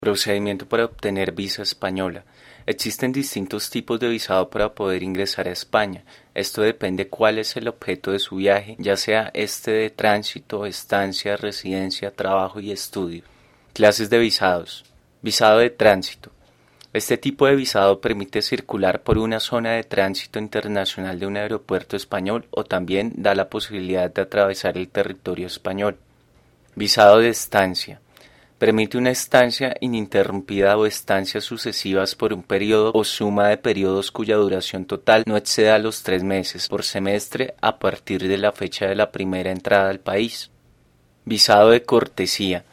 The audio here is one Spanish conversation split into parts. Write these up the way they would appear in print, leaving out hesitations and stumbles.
Procedimiento para obtener visa española. Existen distintos tipos de visado para poder ingresar a España. Esto depende cuál es el objeto de su viaje, ya sea este de tránsito, estancia, residencia, trabajo y estudio. Clases de visados. Visado de tránsito. Este tipo de visado permite circular por una zona de tránsito internacional de un aeropuerto español o también da la posibilidad de atravesar el territorio español. Visado de estancia. Permite una estancia ininterrumpida o estancias sucesivas por un periodo o suma de periodos cuya duración total no exceda los 3 meses por semestre a partir de la fecha de la primera entrada al país. Visado de cortesía.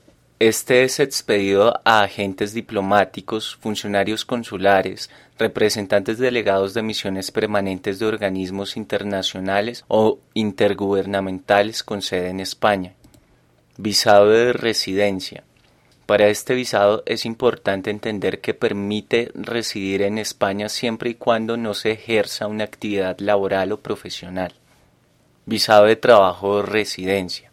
Este es expedido a agentes diplomáticos, funcionarios consulares, representantes delegados de misiones permanentes de organismos internacionales o intergubernamentales con sede en España. Visado de residencia. Para este visado es importante entender que permite residir en España siempre y cuando no se ejerza una actividad laboral o profesional. Visado de trabajo o residencia.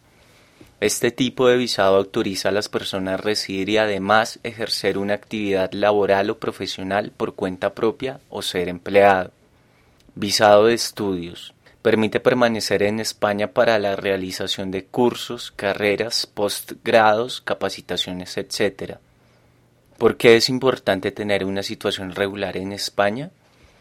Este tipo de visado autoriza a las personas a residir y además ejercer una actividad laboral o profesional por cuenta propia o ser empleado. Visado de estudios. Permite permanecer en España para la realización de cursos, carreras, postgrados, capacitaciones, etc. ¿Por qué es importante tener una situación regular en España?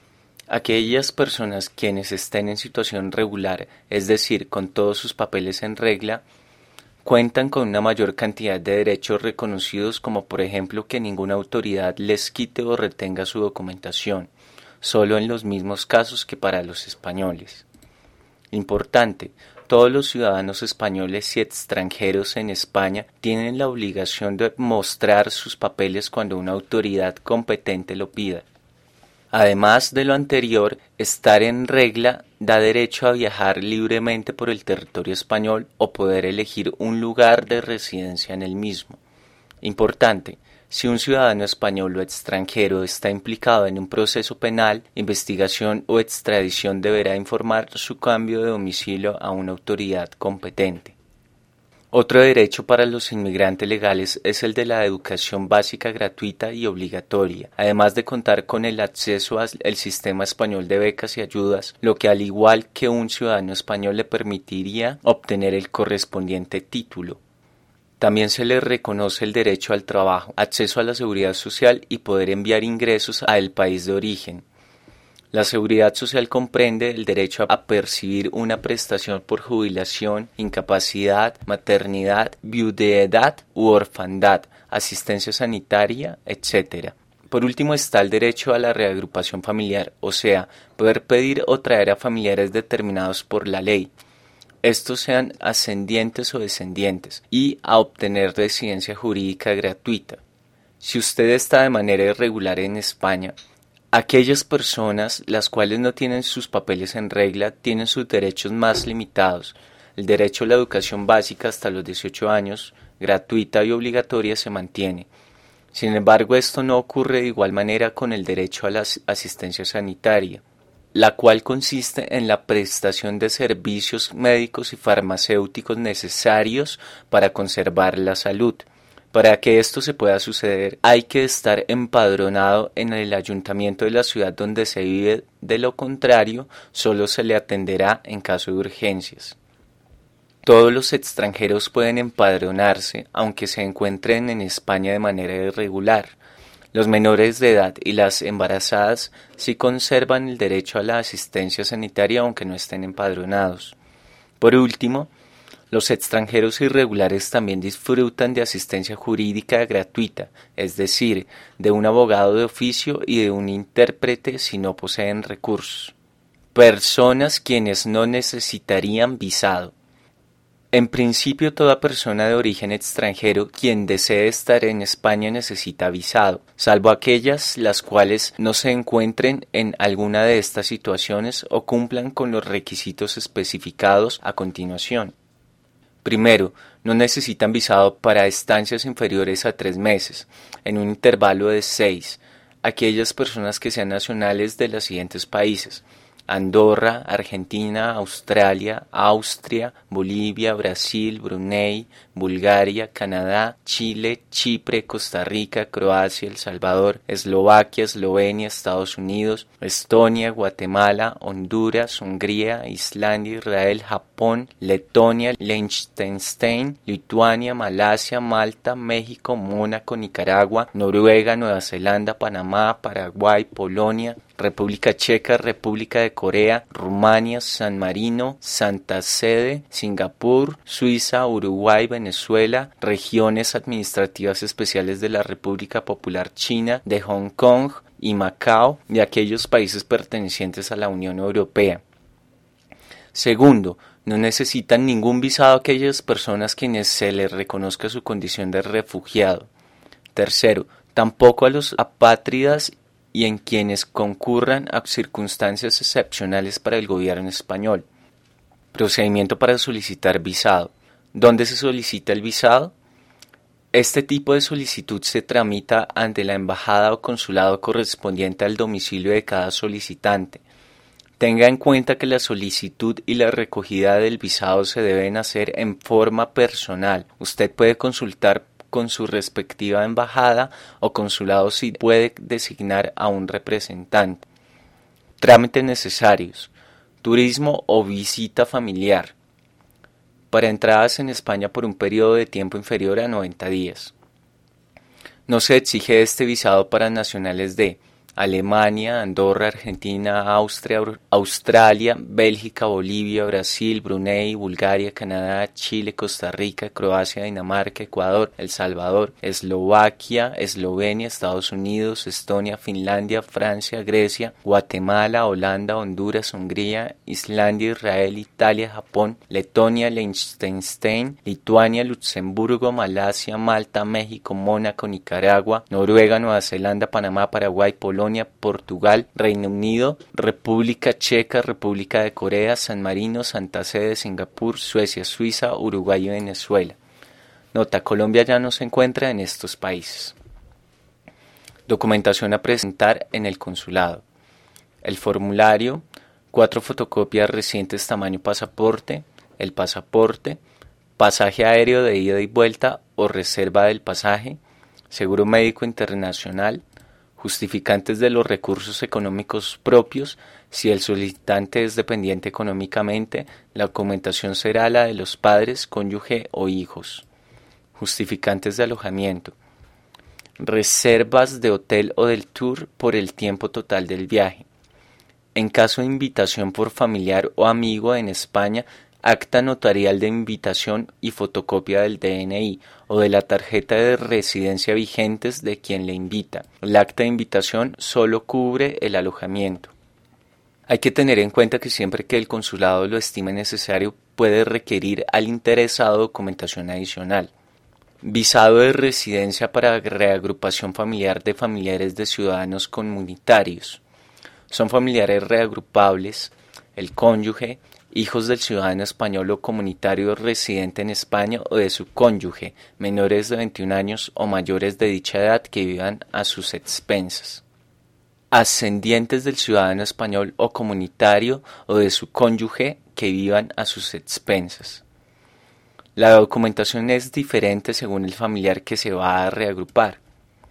Aquellas personas quienes estén en situación regular, es decir, con todos sus papeles en regla, cuentan con una mayor cantidad de derechos reconocidos, como por ejemplo que ninguna autoridad les quite o retenga su documentación, solo en los mismos casos que para los españoles. Importante, todos los ciudadanos españoles y extranjeros en España tienen la obligación de mostrar sus papeles cuando una autoridad competente lo pida. Además de lo anterior, estar en regla da derecho a viajar libremente por el territorio español o poder elegir un lugar de residencia en el mismo. Importante, si un ciudadano español o extranjero está implicado en un proceso penal, investigación o extradición deberá informar su cambio de domicilio a una autoridad competente. Otro derecho para los inmigrantes legales es el de la educación básica gratuita y obligatoria, además de contar con el acceso al sistema español de becas y ayudas, lo que al igual que un ciudadano español le permitiría obtener el correspondiente título. También se le reconoce el derecho al trabajo, acceso a la seguridad social y poder enviar ingresos al país de origen. La seguridad social comprende el derecho a percibir una prestación por jubilación, incapacidad, maternidad, viudedad u orfandad, asistencia sanitaria, etc. Por último está el derecho a la reagrupación familiar, o sea, poder pedir o traer a familiares determinados por la ley, estos sean ascendientes o descendientes, y a obtener residencia jurídica gratuita. Si usted está de manera irregular en España, aquellas personas las cuales no tienen sus papeles en regla tienen sus derechos más limitados. El derecho a la educación básica hasta los 18 años, gratuita y obligatoria, se mantiene. Sin embargo, esto no ocurre de igual manera con el derecho a la asistencia sanitaria, la cual consiste en la prestación de servicios médicos y farmacéuticos necesarios para conservar la salud. Para que esto se pueda suceder, hay que estar empadronado en el ayuntamiento de la ciudad donde se vive, de lo contrario, solo se le atenderá en caso de urgencias. Todos los extranjeros pueden empadronarse, aunque se encuentren en España de manera irregular. Los menores de edad y las embarazadas sí conservan el derecho a la asistencia sanitaria aunque no estén empadronados. Por último, los extranjeros irregulares también disfrutan de asistencia jurídica gratuita, es decir, de un abogado de oficio y de un intérprete si no poseen recursos. Personas quienes no necesitarían visado. En principio, toda persona de origen extranjero quien desee estar en España necesita visado, salvo aquellas las cuales no se encuentren en alguna de estas situaciones o cumplan con los requisitos especificados a continuación. Primero, no necesitan visado para estancias inferiores a 3 meses, en un intervalo de 6, aquellas personas que sean nacionales de los siguientes países: Andorra, Argentina, Australia, Austria, Bolivia, Brasil, Brunei, Bulgaria, Canadá, Chile, Chipre, Costa Rica, Croacia, El Salvador, Eslovaquia, Eslovenia, Estados Unidos, Estonia, Guatemala, Honduras, Hungría, Islandia, Israel, Japón, Letonia, Liechtenstein, Lituania, Malasia, Malta, México, Mónaco, Nicaragua, Noruega, Nueva Zelanda, Panamá, Paraguay, Polonia, República Checa, República de Corea, Rumania, San Marino, Santa Sede, Singapur, Suiza, Uruguay, Venezuela, regiones administrativas especiales de la República Popular China, de Hong Kong y Macao, y aquellos países pertenecientes a la Unión Europea. Segundo, no necesitan ningún visado aquellas personas quienes se les reconozca su condición de refugiado. Tercero, tampoco a los apátridas y en quienes concurran a circunstancias excepcionales para el gobierno español. Procedimiento para solicitar visado. ¿Dónde se solicita el visado? Este tipo de solicitud se tramita ante la embajada o consulado correspondiente al domicilio de cada solicitante. Tenga en cuenta que la solicitud y la recogida del visado se deben hacer en forma personal. Usted puede consultar con su respectiva embajada o consulado si puede designar a un representante. Trámites necesarios: turismo o visita familiar. Para entradas en España por un periodo de tiempo inferior a 90 días. No se exige este visado para nacionales de Alemania, Andorra, Argentina, Austria, Australia, Bélgica, Bolivia, Brasil, Brunei, Bulgaria, Canadá, Chile, Costa Rica, Croacia, Dinamarca, Ecuador, El Salvador, Eslovaquia, Eslovenia, Estados Unidos, Estonia, Finlandia, Francia, Grecia, Guatemala, Holanda, Honduras, Hungría, Islandia, Israel, Italia, Japón, Letonia, Liechtenstein, Lituania, Luxemburgo, Malasia, Malta, México, Mónaco, Nicaragua, Noruega, Nueva Zelanda, Panamá, Paraguay, Polonia, Portugal, Reino Unido, República Checa, República de Corea, San Marino, Santa Sede, Singapur, Suecia, Suiza, Uruguay y Venezuela. Nota: Colombia ya no se encuentra en estos países. Documentación a presentar en el consulado. El formulario, 4 fotocopias recientes tamaño pasaporte, el pasaporte, pasaje aéreo de ida y vuelta o reserva del pasaje, seguro médico internacional, justificantes de los recursos económicos propios. Si el solicitante es dependiente económicamente, la documentación será la de los padres, cónyuge o hijos. Justificantes de alojamiento. Reservas de hotel o del tour por el tiempo total del viaje. En caso de invitación por familiar o amigo en España, acta notarial de invitación y fotocopia del DNI o de la tarjeta de residencia vigentes de quien le invita. El acta de invitación solo cubre el alojamiento. Hay que tener en cuenta que siempre que el consulado lo estime necesario, puede requerir al interesado documentación adicional. Visado de residencia para reagrupación familiar de familiares de ciudadanos comunitarios. Son familiares reagrupables, el cónyuge, hijos del ciudadano español o comunitario residente en España o de su cónyuge, menores de 21 años o mayores de dicha edad que vivan a sus expensas. Ascendientes del ciudadano español o comunitario o de su cónyuge que vivan a sus expensas. La documentación es diferente según el familiar que se va a reagrupar.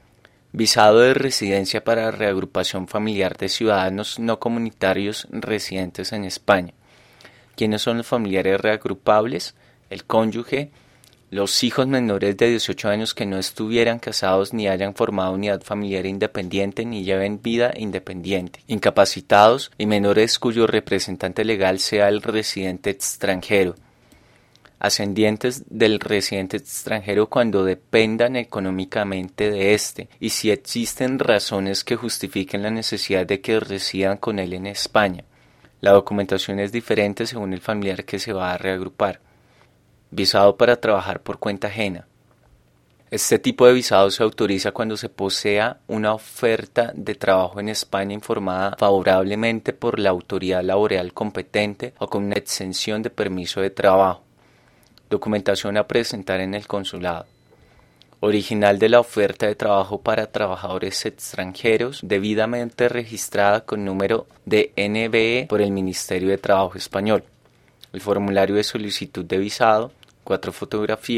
Visado de residencia para reagrupación familiar de ciudadanos no comunitarios residentes en España. ¿Quiénes son los familiares reagrupables? El cónyuge, los hijos menores de 18 años que no estuvieran casados ni hayan formado unidad familiar independiente ni lleven vida independiente, incapacitados y menores cuyo representante legal sea el residente extranjero. Ascendientes del residente extranjero cuando dependan económicamente de éste y si existen razones que justifiquen la necesidad de que residan con él en España. La documentación es diferente según el familiar que se va a reagrupar. Visado para trabajar por cuenta ajena. Este tipo de visado se autoriza cuando se posea una oferta de trabajo en España informada favorablemente por la autoridad laboral competente o con una exención de permiso de trabajo. Documentación a presentar en el consulado. Original de la oferta de trabajo para trabajadores extranjeros debidamente registrada con número de NBE por el Ministerio de Trabajo español. El formulario de solicitud de visado, 4 fotografías,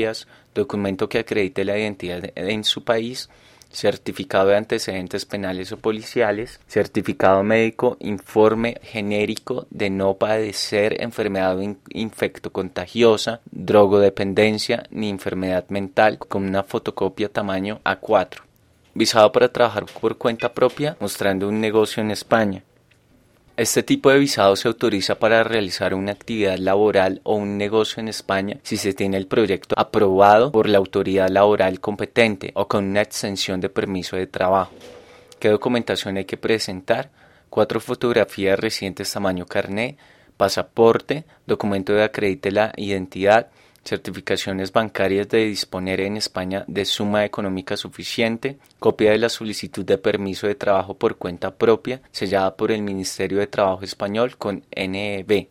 documento que acredite la identidad en su país, certificado de antecedentes penales o policiales, certificado médico, informe genérico de no padecer enfermedad infectocontagiosa, drogodependencia ni enfermedad mental, con una fotocopia tamaño A4. Visado para trabajar por cuenta propia, mostrando un negocio en España. Este tipo de visado se autoriza para realizar una actividad laboral o un negocio en España si se tiene el proyecto aprobado por la autoridad laboral competente o con una extensión de permiso de trabajo. ¿Qué documentación hay que presentar? 4 fotografías recientes tamaño carné, pasaporte, documento que acredite la identidad, certificaciones bancarias de disponer en España de suma económica suficiente, copia de la solicitud de permiso de trabajo por cuenta propia, sellada por el Ministerio de Trabajo español con NEB.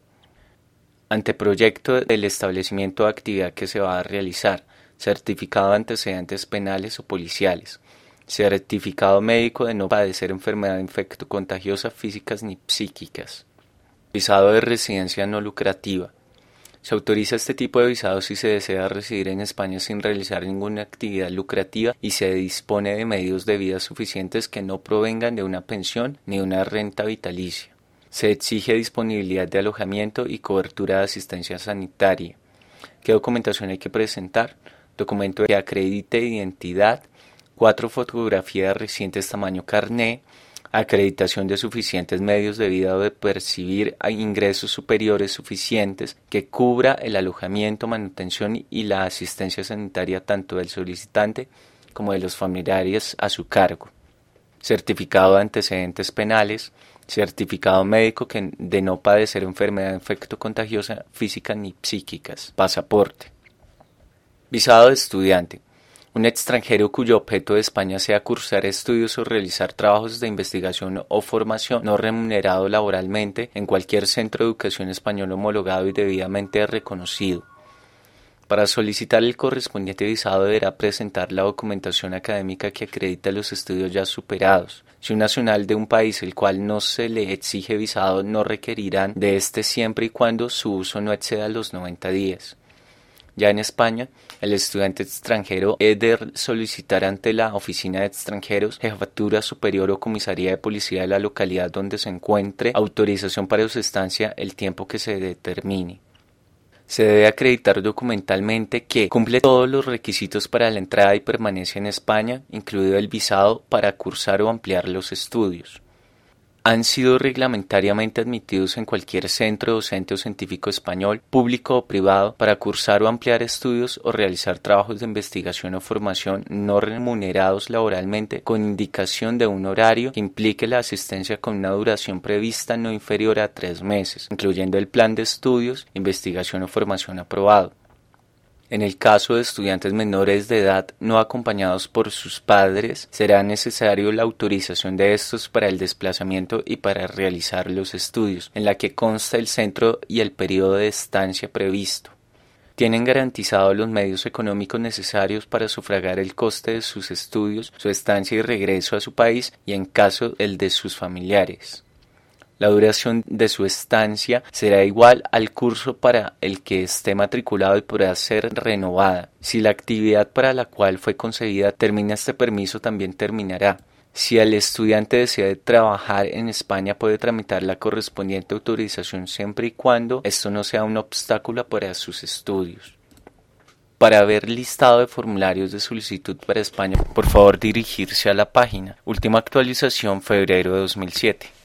Anteproyecto del establecimiento de actividad que se va a realizar, certificado de antecedentes penales o policiales, certificado médico de no padecer enfermedad infectocontagiosa físicas ni psíquicas, visado de residencia no lucrativa. Se autoriza este tipo de visado si se desea residir en España sin realizar ninguna actividad lucrativa y se dispone de medios de vida suficientes que no provengan de una pensión ni una renta vitalicia. Se exige disponibilidad de alojamiento y cobertura de asistencia sanitaria. ¿Qué documentación hay que presentar? Documento que acredite identidad, 4 fotografías recientes tamaño carné, acreditación de suficientes medios de vida o de percibir ingresos superiores suficientes que cubra el alojamiento, manutención y la asistencia sanitaria tanto del solicitante como de los familiares a su cargo. Certificado de antecedentes penales, certificado médico de no padecer enfermedad infectocontagiosa física ni psíquicas, pasaporte. Visado de estudiante. Un extranjero cuyo objeto de España sea cursar estudios o realizar trabajos de investigación o formación no remunerado laboralmente en cualquier centro de educación español homologado y debidamente reconocido. Para solicitar el correspondiente visado deberá presentar la documentación académica que acredita los estudios ya superados. Si un nacional de un país el cual no se le exige visado no requerirán de este siempre y cuando su uso no exceda los 90 días. Ya en España, el estudiante extranjero debe solicitar ante la Oficina de Extranjeros, Jefatura Superior o Comisaría de Policía de la localidad donde se encuentre autorización para su estancia el tiempo que se determine. Se debe acreditar documentalmente que cumple todos los requisitos para la entrada y permanencia en España, incluido el visado para cursar o ampliar los estudios. Han sido reglamentariamente admitidos en cualquier centro docente o científico español, público o privado, para cursar o ampliar estudios o realizar trabajos de investigación o formación no remunerados laboralmente con indicación de un horario que implique la asistencia con una duración prevista no inferior a 3 meses, incluyendo el plan de estudios, investigación o formación aprobado. En el caso de estudiantes menores de edad no acompañados por sus padres, será necesario la autorización de estos para el desplazamiento y para realizar los estudios, en la que consta el centro y el periodo de estancia previsto. Tienen garantizados los medios económicos necesarios para sufragar el coste de sus estudios, su estancia y regreso a su país y, en caso, el de sus familiares. La duración de su estancia será igual al curso para el que esté matriculado y podrá ser renovada. Si la actividad para la cual fue concedida termina, este permiso también terminará. Si el estudiante desea trabajar en España, puede tramitar la correspondiente autorización siempre y cuando esto no sea un obstáculo para sus estudios. Para ver listado de formularios de solicitud para España, por favor dirigirse a la página. Última actualización, febrero de 2007.